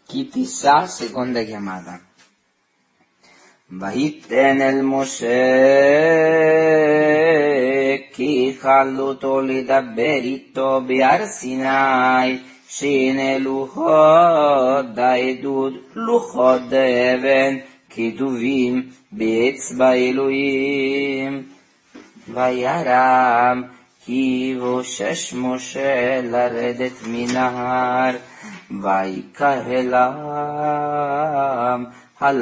Chissà, seconda chiamata. Vayitten el Moshe ki challuto lidaber ito be'ar Sinai shine luchot da'edud luchot da'even כתובים באצבע אלוהים. וירם כי בושש משה לרדת מן ההר, ויקהלם על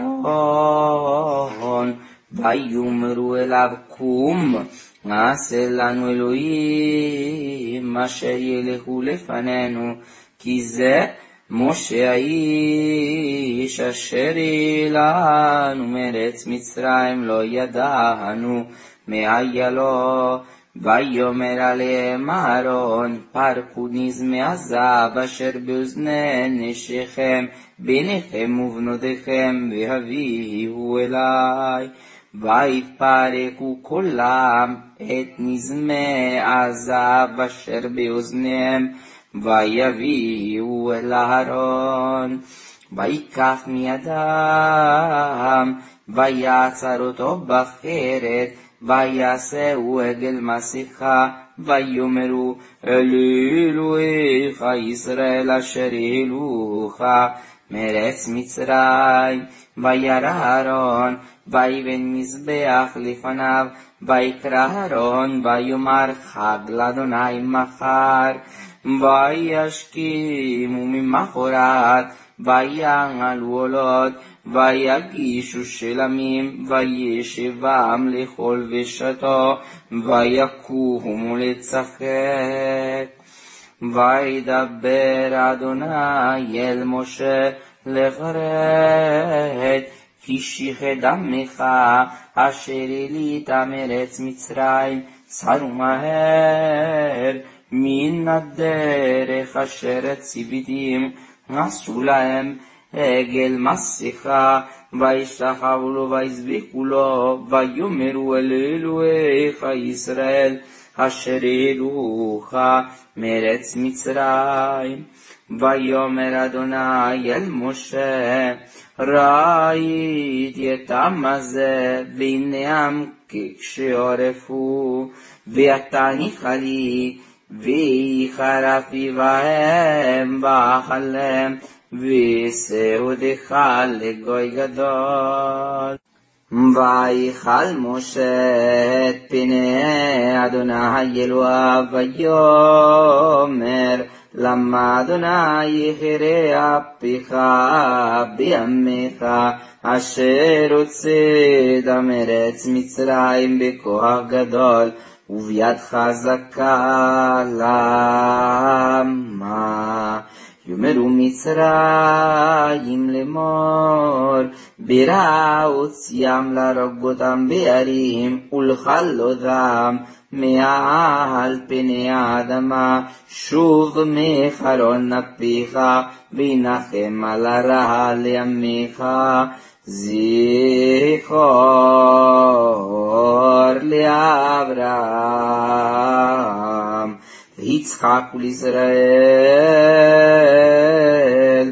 הארון, ויאמרו אליו קום, עשה לנו אלוהים אשר ילכו לפנינו, כי זה משה האיש אשר העלנו מארץ מצרים, לא ידענו מאיה לו. ויאמר עליהם אהרון, פרקו נזמי הזהב אשר באוזני נשיכם, בניכם ובנותיכם, והביאו אלי. ויפרקו כולם את נזמי הזהב אשר באוזניהם, ויביאו אל אהרון. ויקח מידם, ויעצר אותו בחרת, ויעשהו עגל מסכה, ויאמרו אלי אלוהיך ישראל אשר העלוך מארץ מצרים. וירא אהרון, ויבן מזבח לפניו, ויקרא אהרון, ויאמר חג לאדוני מחר. וישכימו ממחרת, ויעלו עולות, ויגישו שלמים, וישבם לאכול ושתו, ויקומו לצחק. וידבר אדוני אל משה לחרד, כי שפך דמך אשר העלית מארץ מצרים, סרו מהר מן הדרך אשר ציוויתים, עשו להם עגל מסכה, וישתחוו לו ויזבחו לו, ויאמרו אל אלוהיך ישראל אשר העלוך מארץ מצרים. ויאמר אדוני אל משה, ראיתי את העם הזה, והנם כשערפו, ואתה ניחא לי, ויחרפי בהם, ואכלם, ויסעודך לגוי גדול. ויכל משה את פני אדוני אלוהיו, ויאמר למה אדוני יכרע פיך בימיך, אשר הוצאת מארץ מצרים בכוח גדול וביד חזקה. למה יאמרו מצרים לאמור, ברע הוציאם להרוג אותם בערים ולכלותם מעל פני האדמה. שוב מחרון אפיך וינחם על הרע לימיך. זכור לאברהם ויצחק ולישראל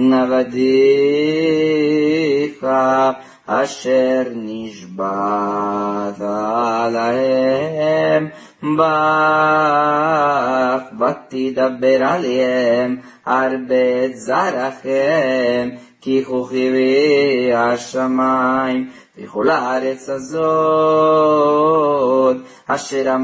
עבדיך אשר נשבעת להם בך, ותדבר עליהם הרבה את זרעכם כי כוכבי השמיים. וכל הארץ הזאת אשר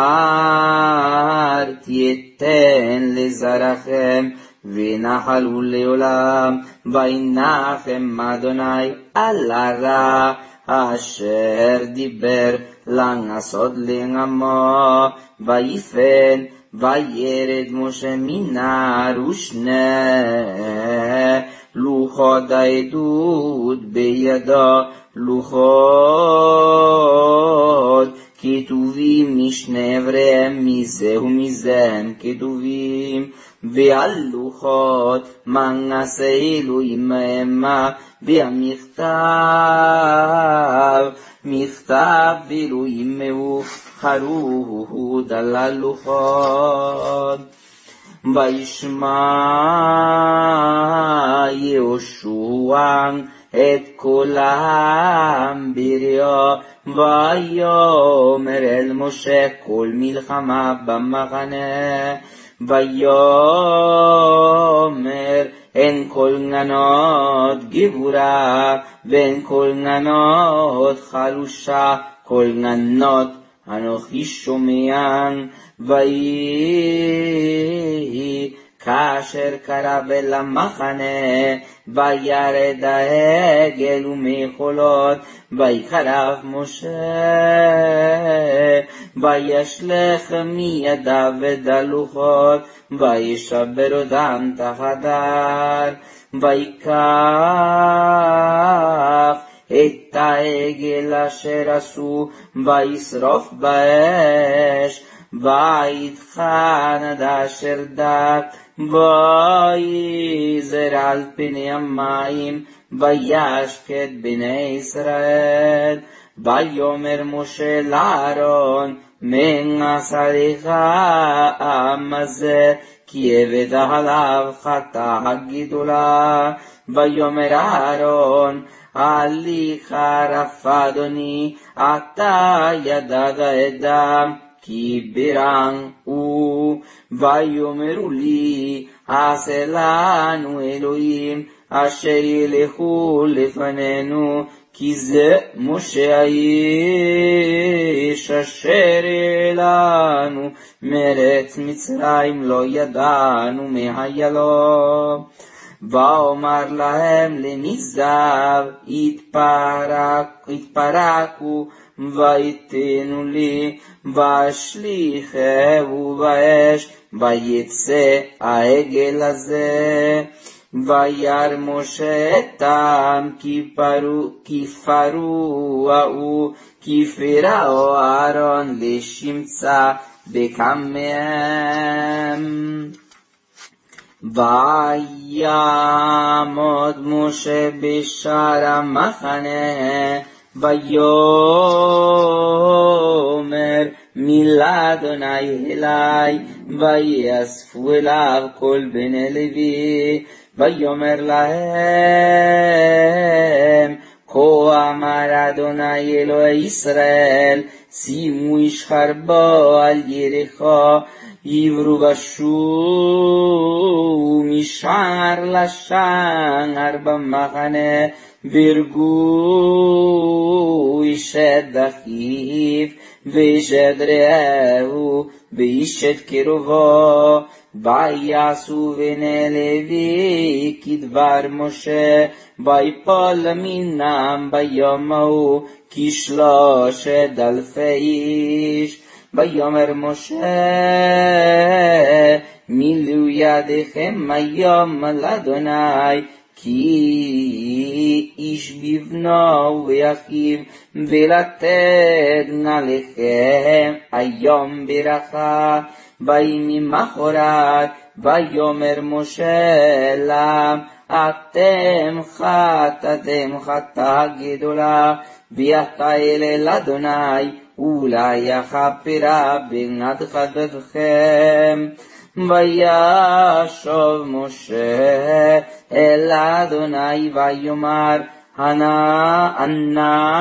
אמרתי אתן לזרעכם, ונחלו לעולם. וינחם אדוני על הרע אשר דיבר לעשות לעמו. ויפן וירד משה מן ההר, ושני לוחות העדות בידו, לוחות כתובים משני עבריהם, מזה ומזה הם כתובים. ועל לוחות מעשה אלוהים המה, והמכתב מכתב אלוהים הוא חרוד על הלוחות. וישמע יהושע את כל העם בריו, ויאמר אל משה כל מלחמה במחנה, ויאמר אין כל גנות גבורה, ואין כל גנות חלושה, כל גנות אנוכי שומען. ויהי כאשר קרב אל המחנה, וירד העגל ומחולות, ויקרב משה, וישלך מידיו את הלוחות, וישבר אותם תחת ההר, ויקח את העגל אשר עשו, וישרוף באש, ויטחן עד אשר דק, ויזר על פני המים, וישקט בני ישראל. ויאמר משה לאהרון, מה עשה לך העם הזה, כי הבאת עליו חטאה גדולה. ויאמר אהרון, הליכה רפה אדוני, אתה ידעת את דם, כי ברם הוא. ויאמרו לי, עשה לנו אלוהים אשר ילכו לפנינו, כי זה משה האיש אשר העלנו מארץ מצרים, לא ידענו מהיה לו. ואומר להם לנזב, התפרקו ויתנו לי, ואשליכהו באש, ויצא העגל הזה. וירא משה את העם, כי פרוע הוא, כי פרעו אהרון לשמצה בקמיהם. ויעמוד משה בשער המחנה, ויאמר מילה אדוני אלי, ויאספו אליו כל בני לוי. ויאמר להם, כה אמר אדוני אלוהי ישראל, שימו איש חרבו על יריחו, עברו ושו משער לשער במחנה, והרגו איש את אחיו, ואיש את רעהו, ואיש את קרובו. ויעשו בני לוי כדבר משה, ויפול מינם ביום ההוא כ3,000 איש. ויאמר משה, מילאו ידיכם היום לאדוני, כי איש בבנו ואחיו, ולתת עליכם היום ברכה. וממחרת ויאמר משה להם, אתם חטאתם חטאה גדולה, ועתה אל אדוני, אולי יכפרה בגנת חטאתכם. וישוב משה אל אדוני ויאמר, אנא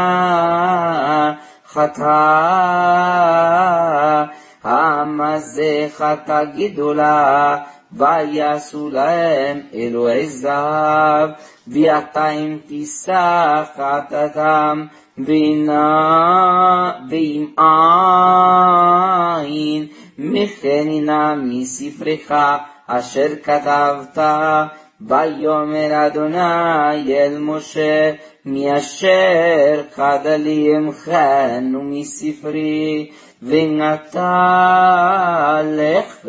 חטאה העם הזה חטאה גדולה. ויעשו להם אלוהי זהב, ועתה אם תישא חטאתם, ואם אין מחנינה מספרך אשר כתבת. ויאמר אדוני אל משה, מי אשר חדה לי אמחנו מספרי, ונטע לך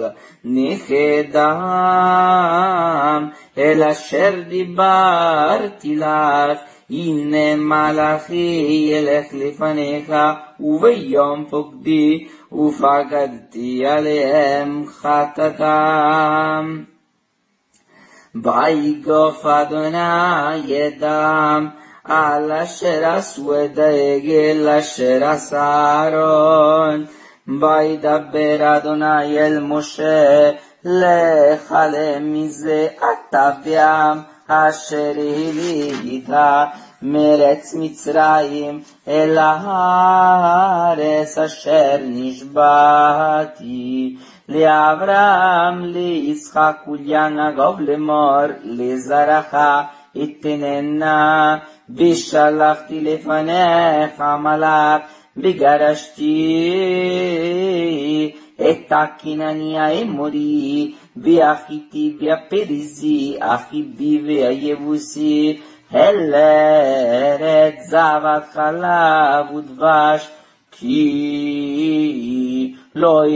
נכדם, אל אשר דיברתי לך. הנה מלאכי ילך לפניך, וביום פוקדי ופקדתי עליהם חטאתם. ויגוף אדוני ידם על אשר עשו את העגל אשר עשה אהרון. וידבר אדוני אל משה, לך עלה מזה אתה והעם אשר הבאת מארץ מצרים אל הארץ אשר נשבעתי לאברהם ליצחק וליעקב לאמור לזרעך אתננה ושלחתי לפניך מלאך וגרשתי את הכנעני האמורי והחיתי והפריזי החיבי והיבוסי אל ארץ זבת חלב ודבש כי לא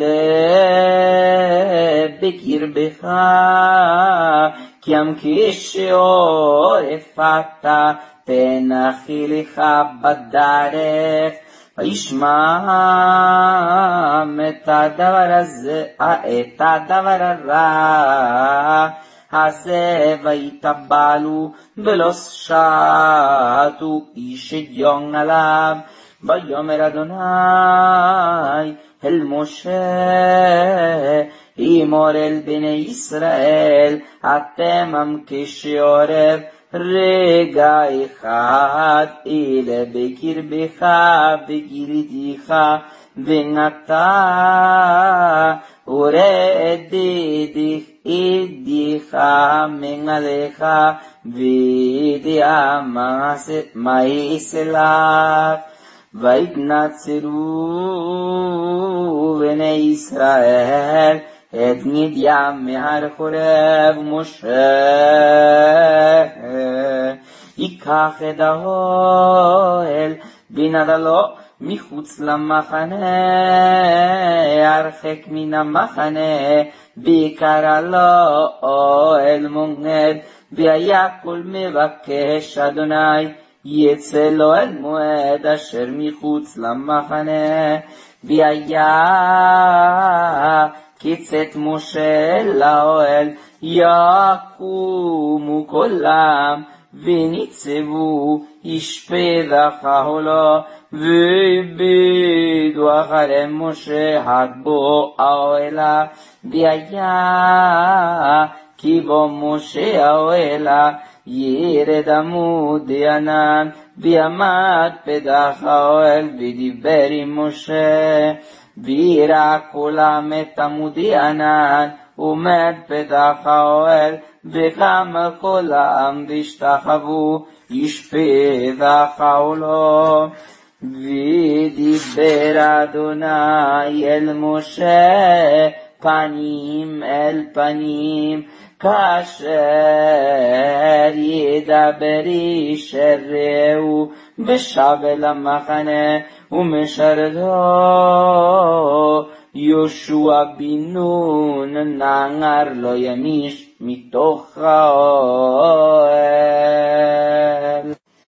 ילך בקרבך כי ים כשאור הפקת פן אכילך בדרך וישמע את הדבר הרע הזה ויתבלו ולא שתו איש אדיון עליו ויאמר אדוני אל משה אמור אל בני ישראל אתם עם כשעורב רגע אחד אלה בקרבך בגיריתך ונטע ורדתך ידיך מנעליך וידיעה מעשה לך ויתנצרו בני ישראל את מדיין מהר חורב משה ייקח את האוהל ונדלו מחוץ למחנה הרחק מן המחנה ויקרא לו אוהל מועד והיה כל מבקש אדוני יצא לו אל מועד אשר מחוץ למחנה והיה כצאת משה לאוהל יקומו כולם וניצבו איש פדח העולה והביטו אחרי משה עד בוא האוהלה והיה כי בוא משה האוהלה ירד עמוד ענן ועמד פתח האוהל ודיבר עם משה ויראה כולם את עמוד ענן עומד פתח האוהל וקם כל העם והשתחוו איש פתח העולה ודיבר אדוני אל משה פנים אל פנים כאשר ידבר איש אל רעהו ושב אל המחנה ומשרתו יהושע בן נון נער לא ימיש מתוך האוהל